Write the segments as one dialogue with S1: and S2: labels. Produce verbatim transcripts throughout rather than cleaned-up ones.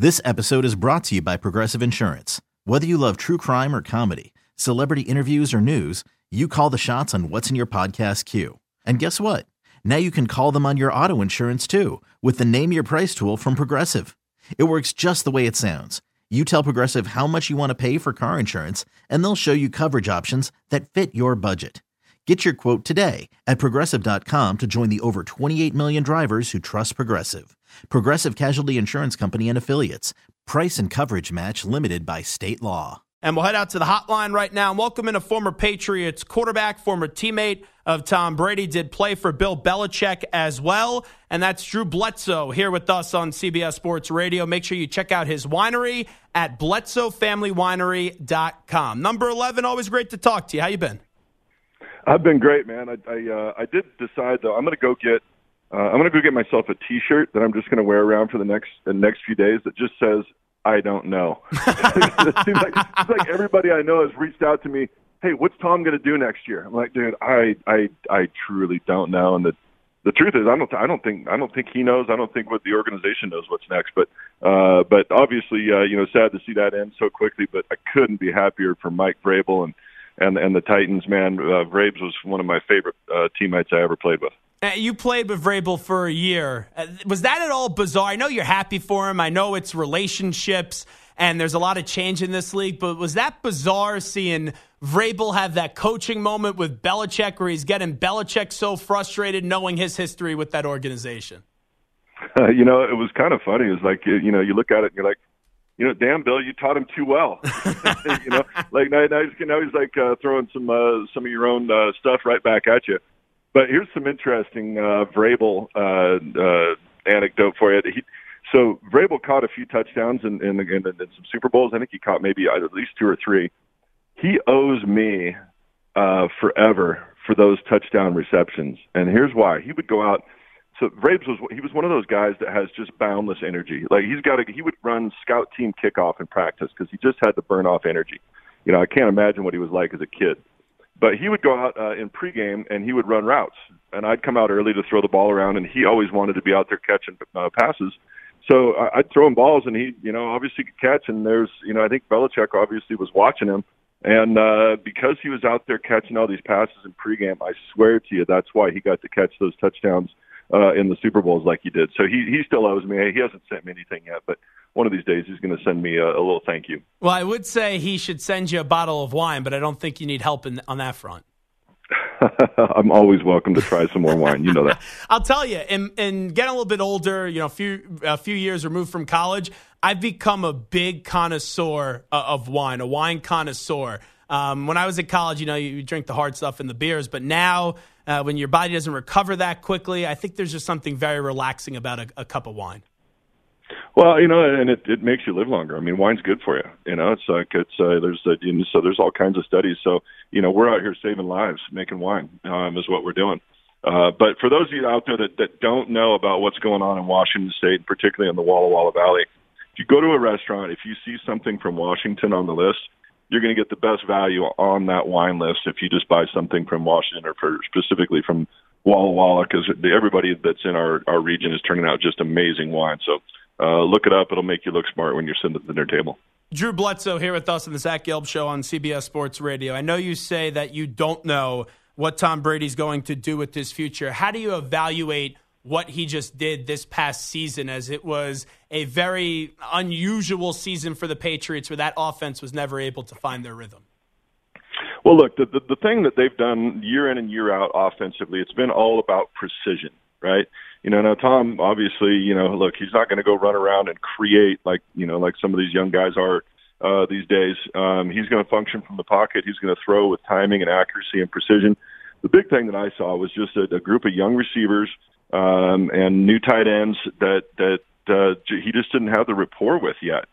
S1: This episode is brought to you by Progressive Insurance. Whether you love true crime or comedy, celebrity interviews or news, you call the shots on what's in your podcast queue. And guess what? Now you can call them on your auto insurance too with the Name Your Price tool from Progressive. It works just the way it sounds. You tell Progressive how much you want to pay for car insurance, and they'll show you coverage options that fit your budget. Get your quote today at Progressive dot com to join the over twenty-eight million drivers who trust Progressive. Progressive Casualty Insurance Company and Affiliates. Price and coverage match limited by state law.
S2: And we'll head out to the hotline right now and welcome in a former Patriots quarterback, former teammate of Tom Brady, did play for Bill Belichick as well. And that's Drew Bledsoe here with us on C B S Sports Radio. Make sure you check out his winery at bledsoe family winery dot com. Number eleven, always great to talk to you. How you been?
S3: I've been great, man. I I, uh, I did decide though I'm going to go get uh, I'm going to go get myself a T-shirt that I'm just going to wear around for the next the next few days that just says I don't know. It seems like, it seems like everybody I know has reached out to me. Hey, what's Tom going to do next year? I'm like, dude, I I I truly don't know. And the the truth is, I don't I don't think I don't think he knows. I don't think what the organization knows what's next. But uh, but obviously, uh, you know, sad to see that end so quickly. But I couldn't be happier for Mike Vrabel and. And and the Titans, man, uh, Vrabes was one of my favorite uh, teammates I ever played with.
S2: Uh, you played with Vrabel for a year. Uh, was that at all bizarre? I know you're happy for him. I know it's relationships, and there's a lot of change in this league. But was that bizarre seeing Vrabel have that coaching moment with Belichick where he's getting Belichick so frustrated knowing his history with that organization?
S3: Uh, you know, it was kind of funny. It was like, you know, you look at it and you're like, you know, damn, Bill, you taught him too well. you know, like now, now, he's, now he's like uh, throwing some uh, some of your own uh, stuff right back at you. But here's some interesting uh, Vrabel uh, uh, anecdote for you. He, so Vrabel caught a few touchdowns in, in, in, in some Super Bowls. I think he caught maybe at least two or three. He owes me uh, forever for those touchdown receptions, and here's why. He would go out. So Vrabes was he was one of those guys that has just boundless energy. Like he's got a, he would run scout team kickoff in practice because he just had to burn off energy. You know, I can't imagine what he was like as a kid. But he would go out uh, in pregame and he would run routes, and I'd come out early to throw the ball around, and he always wanted to be out there catching uh, passes. So uh, I'd throw him balls, and he, you know, obviously could catch. And there's, you know, I think Belichick obviously was watching him, and uh, because he was out there catching all these passes in pregame, I swear to you, that's why he got to catch those touchdowns Uh, in the Super Bowls like he did. So he he still owes me. He hasn't sent me anything yet, but one of these days he's going to send me a, a little thank you.
S2: Well, I would say he should send you a bottle of wine, but I don't think you need help in, on that front.
S3: I'm always welcome to try some more wine. You know that.
S2: I'll tell you, in, in getting a little bit older, you know, a few a few years removed from college, I've become a big connoisseur of wine, a wine connoisseur. Um, when I was in college, you know, you, you drink the hard stuff and the beers, but now uh, when your body doesn't recover that quickly, I think there's just something very relaxing about a, a cup of wine.
S3: Well, you know, and it, it makes you live longer. I mean, wine's good for you. You know, it's like it's uh, there's uh, you know, so there's all kinds of studies. So you know, we're out here saving lives, making wine um, is what we're doing. Uh, but for those of you out there that, that don't know about what's going on in Washington State, particularly in the Walla Walla Valley, if you go to a restaurant, if you see something from Washington on the list, you're going to get the best value on that wine list if you just buy something from Washington or for, specifically from Walla Walla, because everybody that's in our, our region is turning out just amazing wine. So uh, look it up. It'll make you look smart when you're sitting at the dinner table.
S2: Drew Bledsoe here with us on the Zach Gelb Show on C B S Sports Radio. I know you say that you don't know what Tom Brady's going to do with his future. How do you evaluate what he just did this past season, as it was a very unusual season for the Patriots where that offense was never able to find their rhythm?
S3: Well, look, the, the, the thing that they've done year in and year out offensively, it's been all about precision, right? You know, now Tom, obviously, you know, look, he's not going to go run around and create like, you know, like some of these young guys are uh, these days. Um, he's going to function from the pocket. He's going to throw with timing and accuracy and precision. The big thing that I saw was just a, a group of young receivers Um, and new tight ends that that uh, he just didn't have the rapport with yet.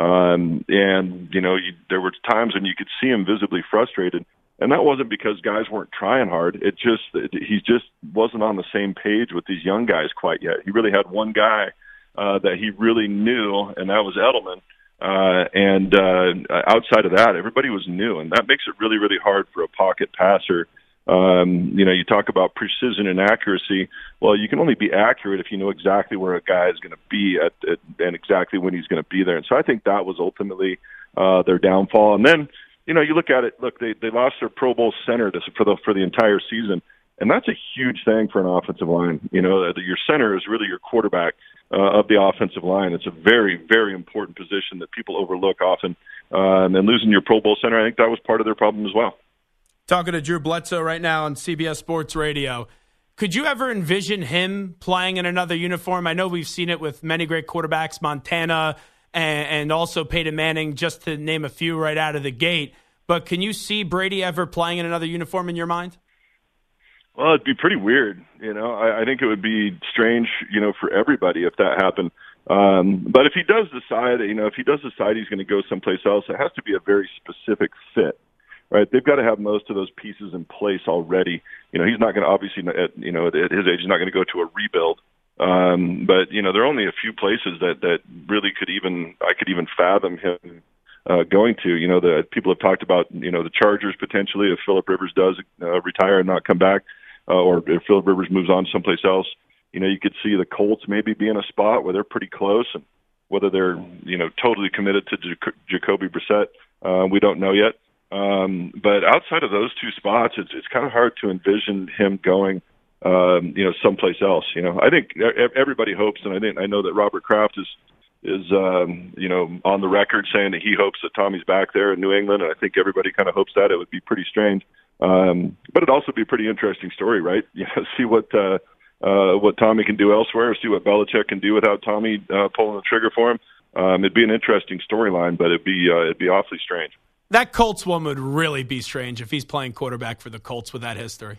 S3: Um, and, you know, you, there were times when you could see him visibly frustrated. And that wasn't because guys weren't trying hard. It just, it, he just wasn't on the same page with these young guys quite yet. He really had one guy uh, that he really knew, and that was Edelman. Uh, and uh, outside of that, everybody was new. And that makes it really, really hard for a pocket passer Um, you know, you talk about precision and accuracy. Well, you can only be accurate if you know exactly where a guy is going to be at, at and exactly when he's going to be there. And so I think that was ultimately uh, their downfall. And then, you know, you look at it. Look, they they lost their Pro Bowl center to, for the for the entire season, and that's a huge thing for an offensive line. You know, your center is really your quarterback uh, of the offensive line. It's a very, very important position that people overlook often. Uh, and then losing your Pro Bowl center, I think that was part of their problem as well.
S2: Talking to Drew Bledsoe right now on C B S Sports Radio. Could you ever envision him playing in another uniform? I know we've seen it with many great quarterbacks, Montana and, and also Peyton Manning, just to name a few right out of the gate. But can you see Brady ever playing in another uniform in your mind?
S3: Well, it'd be pretty weird. You know, I, I think it would be strange, you know, for everybody if that happened. Um, but if he does decide, you know, if he does decide he's going to go someplace else, it has to be a very specific fit. Right, they've got to have most of those pieces in place already. You know, he's not going to obviously, at, you know, at his age, he's not going to go to a rebuild. Um, but you know, there are only a few places that that really could even I could even fathom him uh, going to. You know, the people have talked about, you know, the Chargers potentially if Phillip Rivers does uh, retire and not come back, uh, or if Phillip Rivers moves on someplace else. You know, you could see the Colts maybe be in a spot where they're pretty close, and whether they're, you know, totally committed to Jac- Jacoby Brissett, uh, we don't know yet. Um, but outside of those two spots, it's it's kind of hard to envision him going, um, you know, someplace else. You know, I think everybody hopes, and I think I know that Robert Kraft is is um, you know, on the record saying that he hopes that Tommy's back there in New England, and I think everybody kind of hopes that. It would be pretty strange, um, but it'd also be a pretty interesting story, right? You know, see what uh, uh, what Tommy can do elsewhere, see what Belichick can do without Tommy uh, pulling the trigger for him. Um, it'd be an interesting storyline, but it'd be uh, it'd be awfully strange.
S2: That Colts one would really be strange if he's playing quarterback for the Colts with that history.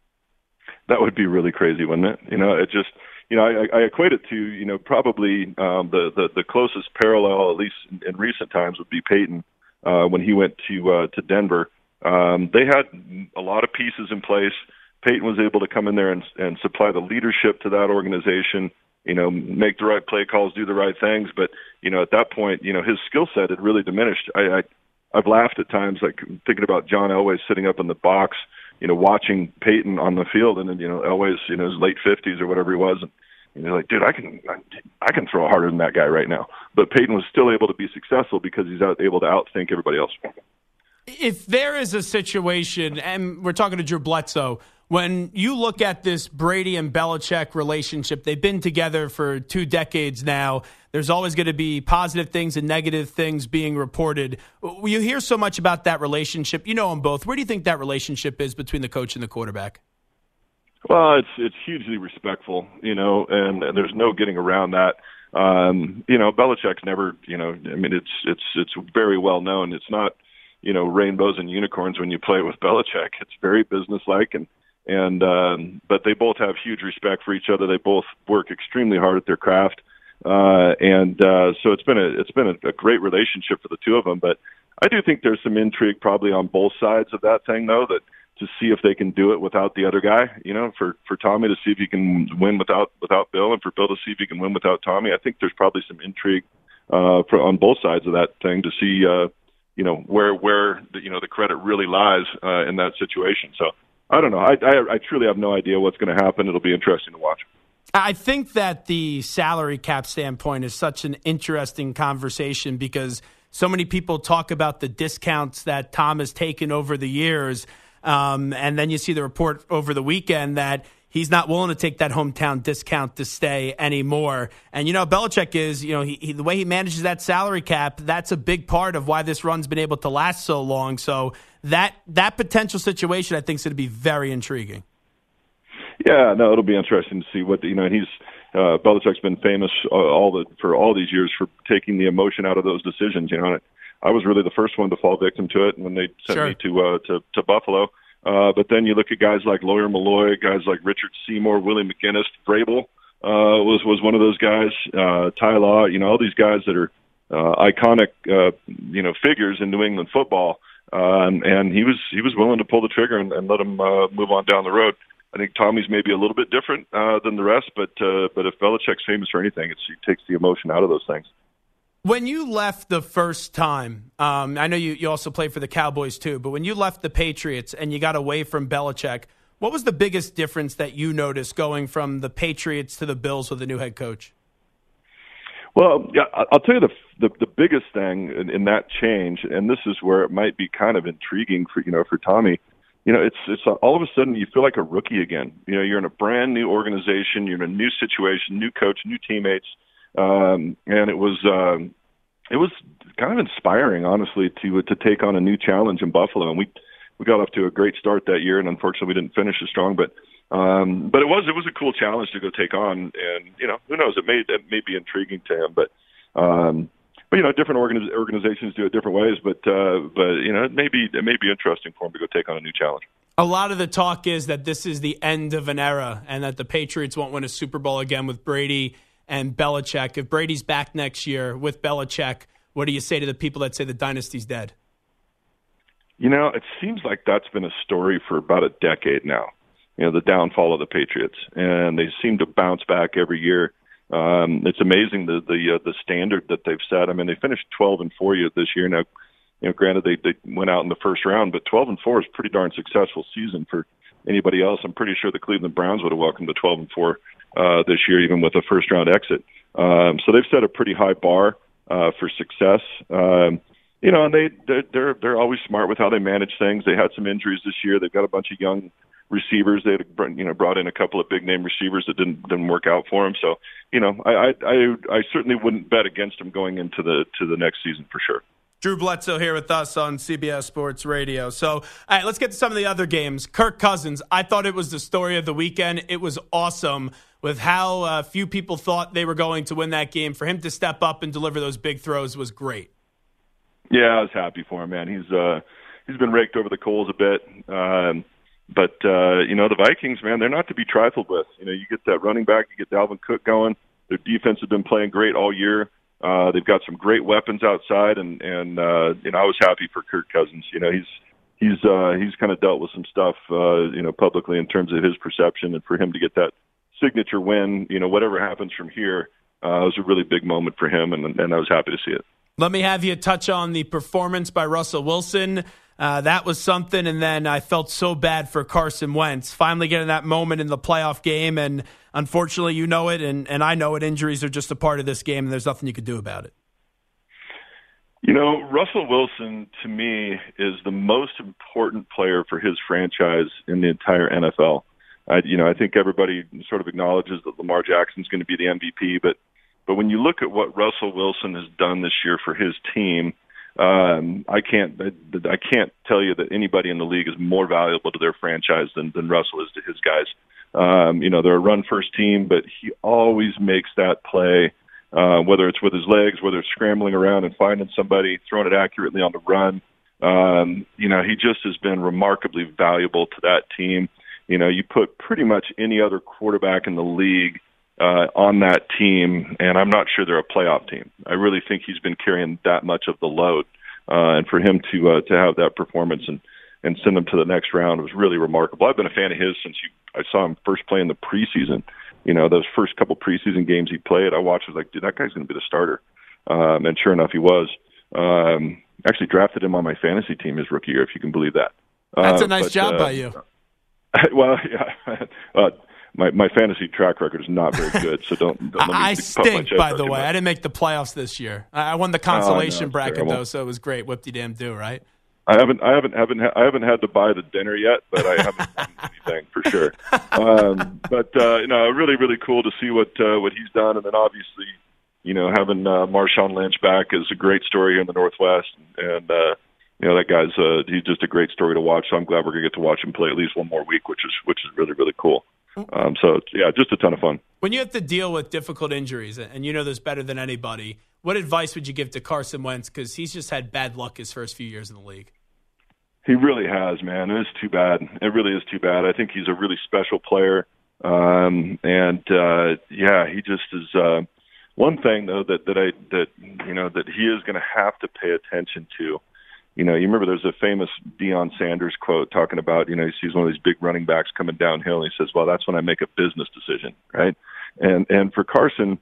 S3: That would be really crazy, wouldn't it? You know, it just, you know, I, I equate it to, you know, probably um, the, the the closest parallel, at least in, in recent times, would be Peyton uh, when he went to uh, to Denver. Um, they had a lot of pieces in place. Peyton was able to come in there and, and supply the leadership to that organization. You know, make the right play calls, do the right things. But you know, at that point, you know, his skill set had really diminished. I, I I've laughed at times, like thinking about John Elway sitting up in the box, you know, watching Peyton on the field, and then, you know, Elway's, you know, his late fifties or whatever he was, and you know, like, dude, I can, I can throw harder than that guy right now. But Peyton was still able to be successful because he's out, able to outthink everybody else.
S2: If there is a situation, and we're talking to Drew Bledsoe, when you look at this Brady and Belichick relationship, they've been together for two decades now. There's always going to be positive things and negative things being reported. You hear so much about that relationship. You know them both. Where do you think that relationship is between the coach and the quarterback?
S3: Well, it's it's hugely respectful, you know, and, and there's no getting around that. Um, you know, Belichick's never, you know, I mean, it's it's it's very well known. It's not, you know, rainbows and unicorns when you play with Belichick. It's very businesslike, and and um, but they both have huge respect for each other. They both work extremely hard at their craft. Uh, and, uh, so it's been a, it's been a, a great relationship for the two of them, but I do think there's some intrigue probably on both sides of that thing though, that to see if they can do it without the other guy, you know, for, for Tommy to see if he can win without, without Bill, and for Bill to see if he can win without Tommy. I think there's probably some intrigue, uh, for, on both sides of that thing to see, uh, you know, where, where the, you know, the credit really lies, uh, in that situation. So I don't know. I, I, I truly have no idea what's going to happen. It'll be interesting to watch.
S2: I think that the salary cap standpoint is such an interesting conversation because so many people talk about the discounts that Tom has taken over the years. Um, and then you see the report over the weekend that he's not willing to take that hometown discount to stay anymore. And, you know, Belichick is, you know, he, he, the way he manages that salary cap, that's a big part of why this run's been able to last so long. So that that potential situation, I think, is going to be very intriguing.
S3: Yeah, no, it'll be interesting to see what, you know, and he's, uh, Belichick's been famous uh, all the, for all these years for taking the emotion out of those decisions, you know, and I was really the first one to fall victim to it when they sent
S2: sure.
S3: me to, uh, to, to Buffalo. Uh, but then you look at guys like Lawyer Malloy, guys like Richard Seymour, Willie McGinnis, Vrabel, uh, was, was one of those guys, uh, Ty Law, you know, all these guys that are, uh, iconic, uh, you know, figures in New England football. Um, and he was, he was willing to pull the trigger and, and let him, uh, move on down the road. I think Tommy's maybe a little bit different uh, than the rest, but uh, but if Belichick's famous for anything, it's he takes the emotion out of those things.
S2: When you left the first time, um, I know you, you also played for the Cowboys too, but when you left the Patriots and you got away from Belichick, what was the biggest difference that you noticed going from the Patriots to the Bills with a new head coach?
S3: Well, yeah, I'll tell you the the, the biggest thing in, in that change, and this is where it might be kind of intriguing for you know for Tommy. You know, it's it's all of a sudden you feel like a rookie again. You know, you're in a brand new organization, you're in a new situation, new coach, new teammates. Um, and it was, um, it was kind of inspiring, honestly, to, to take on a new challenge in Buffalo. And we, we got off to a great start that year, and unfortunately we didn't finish as strong, but, um, but it was, it was a cool challenge to go take on. And, you know, who knows, it may, it may be intriguing to him, but, um, but, you know, different organiz- organizations do it different ways, but, uh, but, you know, it may be, it may be interesting for him to go take on a new challenge.
S2: A lot of the talk is that this is the end of an era and that the Patriots won't win a Super Bowl again with Brady and Belichick. If Brady's back next year with Belichick, what do you say to the people that say the dynasty's dead?
S3: You know, it seems like that's been a story for about a decade now, you know, the downfall of the Patriots. And they seem to bounce back every year. Um, it's amazing the the, uh, the standard that they've set. I mean, they finished twelve and four this year. Now, you know, granted, they, they went out in the first round, but twelve and four is a pretty darn successful season for anybody else. I'm pretty sure the Cleveland Browns would have welcomed the twelve and four uh, this year, even with a first round exit. Um, so they've set a pretty high bar uh, for success. Um, you know, and they they're, they're they're always smart with how they manage things. They had some injuries this year. They've got a bunch of young receivers. They had you know brought in a couple of big name receivers that didn't didn't work out for them. So you know, I I I, I certainly wouldn't bet against them going into the to the next season for sure.
S2: Drew Bledsoe here with us on C B S Sports Radio. So, all right, let's get to some of the other games. Kirk Cousins, I thought it was the story of the weekend. It was awesome with how uh, few people thought they were going to win that game. For him to step up and deliver those big throws was great.
S3: Yeah, I was happy for him, man. He's uh, he's been raked over the coals a bit. Um, but, uh, you know, the Vikings, man, they're not to be trifled with. You know, you get that running back, you get Dalvin Cook going. Their defense has been playing great all year. Uh, they've got some great weapons outside, and and uh, you know I was happy for Kirk Cousins. You know he's he's uh, he's kind of dealt with some stuff, uh, you know, publicly in terms of his perception, and for him to get that signature win, you know, whatever happens from here, uh, it was a really big moment for him, and and I was happy to see it.
S2: Let me have you touch on the performance by Russell Wilson. Uh, that was something, and then I felt so bad for Carson Wentz finally getting that moment in the playoff game, and unfortunately, you know it, and, and I know it. Injuries are just a part of this game, and there's nothing you could do about it.
S3: You know, Russell Wilson, to me, is the most important player for his franchise in the entire N F L. I, you know, I think everybody sort of acknowledges that Lamar Jackson's going to be the M V P, but but when you look at what Russell Wilson has done this year for his team, um, I can't I, I can't tell you that anybody in the league is more valuable to their franchise than, than Russell is to his guys. Um, you know, they're a run-first team, but he always makes that play, uh, whether it's with his legs, whether it's scrambling around and finding somebody, throwing it accurately on the run. Um, you know, he just has been remarkably valuable to that team. You know, you put pretty much any other quarterback in the league uh, on that team, and I'm not sure they're a playoff team. I really think he's been carrying that much of the load, uh, and for him to uh, to have that performance and and send them to the next round was really remarkable. I've been a fan of his since you, I saw him first play in the preseason. You know, those first couple preseason games he played, I watched, I was like, dude, that guy's going to be the starter. Um, and sure enough, he was. Um, actually drafted him on my fantasy team his rookie year, if you can believe that.
S2: That's
S3: uh,
S2: a nice
S3: but,
S2: job
S3: uh,
S2: by you.
S3: Well, yeah. uh, my, my fantasy track record is not very good, so don't, don't let me
S2: I stink, by the way.
S3: Much.
S2: I didn't make the playoffs this year. I won the consolation
S3: oh, no,
S2: bracket,
S3: terrible.
S2: though, so it was great. Whoop-de-damn-do, right?
S3: I haven't, I haven't, haven't, I haven't had to buy the dinner yet, but I haven't done anything for sure. Um, but uh, you know, really, really cool to see what uh, what he's done, and then obviously, you know, having uh, Marshawn Lynch back is a great story here in the Northwest, and uh, you know, that guy's uh, he's just a great story to watch. So I'm glad we're gonna get to watch him play at least one more week, which is which is really, really cool. Um, so yeah, just a ton of fun.
S2: When you have to deal with difficult injuries, and you know this better than anybody, what advice would you give to Carson Wentz? Because he's just had bad luck his first few years in the league.
S3: He really has, man. It is too bad. It really is too bad. I think he's a really special player. Um, and, uh, yeah, he just is, uh, one thing though that, that I, that, you know, that he is going to have to pay attention to. You know, you remember there's a famous Deion Sanders quote talking about, you know, he sees one of these big running backs coming downhill and he says, well, that's when I make a business decision. Right. And, and for Carson,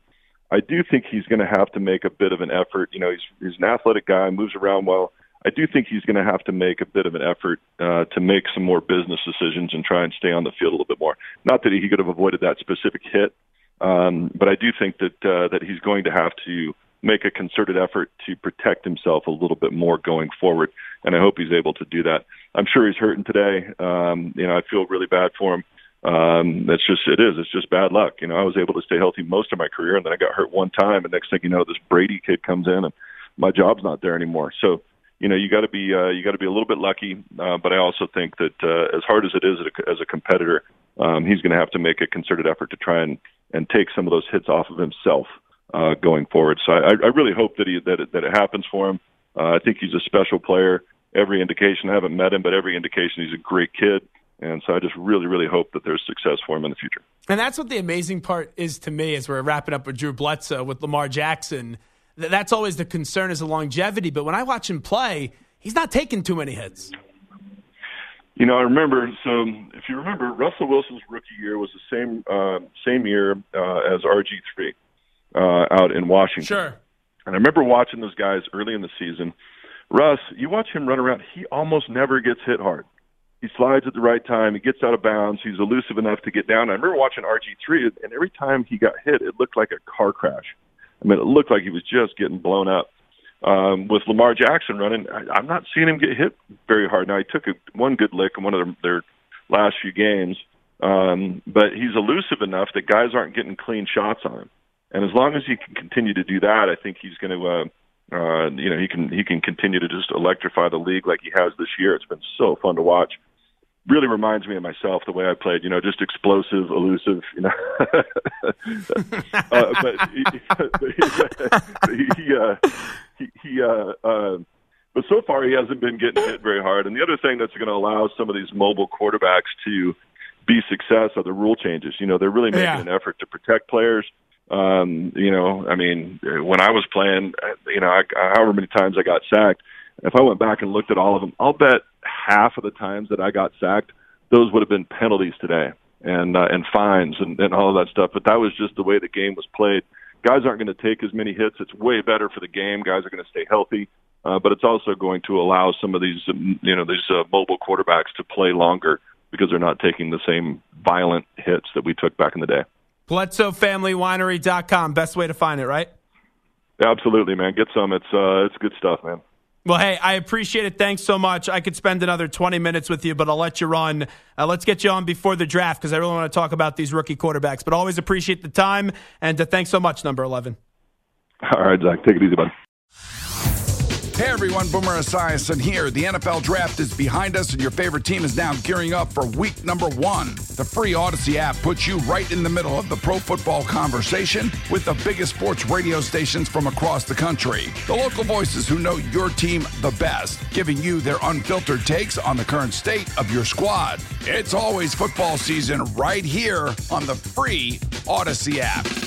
S3: I do think he's going to have to make a bit of an effort. You know, he's he's an athletic guy, moves around well. I do think he's going to have to make a bit of an effort uh, to make some more business decisions and try and stay on the field a little bit more. Not that he could have avoided that specific hit, um, but I do think that uh, that he's going to have to make a concerted effort to protect himself a little bit more going forward, and I hope he's able to do that. I'm sure he's hurting today. Um, you know, I feel really bad for him. Um, that's just, it is, it's just bad luck. You know, I was able to stay healthy most of my career, and then I got hurt one time, and next thing you know, this Brady kid comes in, and my job's not there anymore. So, you know, you got to be uh, you got to be a little bit lucky, uh, but I also think that uh, as hard as it is as a competitor, um, he's going to have to make a concerted effort to try and, and take some of those hits off of himself uh, going forward. So I, I really hope that he that it, that it happens for him. Uh, I think he's a special player. Every indication, I haven't met him, but every indication he's a great kid. And so I just really, really hope that there's success for him in the future.
S2: And that's what the amazing part is to me as we're wrapping up with Drew Bledsoe, with Lamar Jackson. That's always the concern, is the longevity. But when I watch him play, he's not taking too many hits.
S3: You know, I remember, so if you remember, Russell Wilson's rookie year was the same uh, same year uh, as R G three uh, out in Washington.
S2: Sure.
S3: And I remember watching those guys early in the season. Russ, you watch him run around, he almost never gets hit hard. He slides at the right time. He gets out of bounds. He's elusive enough to get down. I remember watching R G three, and every time he got hit, it looked like a car crash. I mean, it looked like he was just getting blown up. Um, with Lamar Jackson running, I, I'm not seeing him get hit very hard. Now, he took a, one good lick in one of their, their last few games, um, but he's elusive enough that guys aren't getting clean shots on him. And as long as he can continue to do that, I think he's going to, uh, uh, you know, he can he can continue to just electrify the league like he has this year. It's been so fun to watch. Really reminds me of myself, the way I played, you know, just explosive, elusive, you know. uh, but he, he, he, uh, he, he uh, uh, but so far he hasn't been getting hit very hard. And the other thing that's going to allow some of these mobile quarterbacks to be success are the rule changes. You know, they're really making yeah. an effort to protect players. Um, you know, I mean, when I was playing, you know, I, however many times I got sacked, if I went back and looked at all of them, I'll bet half of the times that I got sacked, those would have been penalties today and uh, and fines and, and all of that stuff. But that was just the way the game was played. Guys aren't going to take as many hits. It's way better for the game. Guys are going to stay healthy. Uh, but it's also going to allow some of these, um, you know, these uh, mobile quarterbacks to play longer because they're not taking the same violent hits that we took back in the day.
S2: Bledsoe Family Winery dot com. Best way to find it, right?
S3: Absolutely, man. Get some. It's uh, it's good stuff, man.
S2: Well, hey, I appreciate it. Thanks so much. I could spend another twenty minutes with you, but I'll let you run. Uh, let's get you on before the draft because I really want to talk about these rookie quarterbacks. But always appreciate the time, and uh, thanks so much, number eleven.
S3: All right, Zach. Take it easy, bud.
S4: Hey everyone, Boomer Esiason here. The N F L Draft is behind us and your favorite team is now gearing up for week number one. The free Odyssey app puts you right in the middle of the pro football conversation with the biggest sports radio stations from across the country. The local voices who know your team the best, giving you their unfiltered takes on the current state of your squad. It's always football season right here on the free Odyssey app.